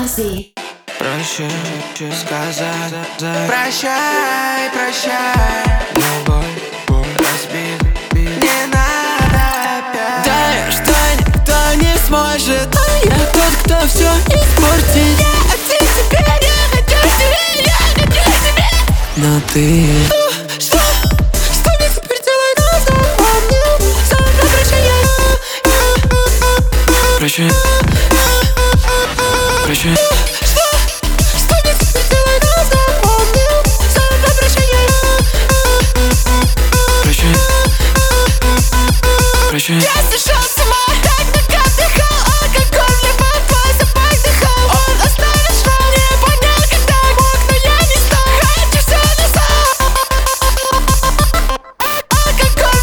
Ozzy. Проще сказать прощай, прощай. Но боль разбит, не надо опять. Да, что никто не сможет, а я тот, кто все испортит. Я хочу тебя, я хочу тебя, я хочу тебя. Но ты... Что мне теперь делать? Запомнил, завтра прощай. Прощай. Прощай. Что мне теперь делать? Запомнил, завтра прощай. Прощай. Прощай. Я сошел с ума, так много вдыхал алкоголь, мне под твой запах дыхал. Он оставил шрам, не понял, когда мог, но я не стал. Хочу все назад. Алкоголь,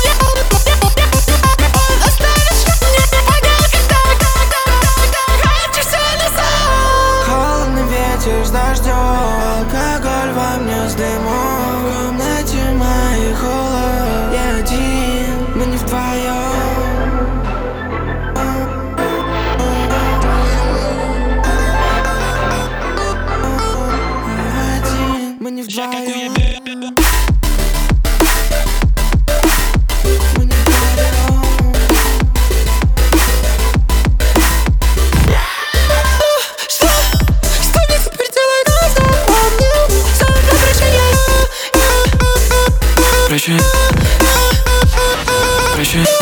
он оставил шрам, не понял, когда хочу все назад. Холодный ветер с дождем, алкоголь во мне с дымом. В комнате моей холод, я один, мы не вдвоем. Один, мы не вдвоем. Мы не вдвоем. Что мне теперь делать? Запомнил, завтра прощай. Прощай. Прощай.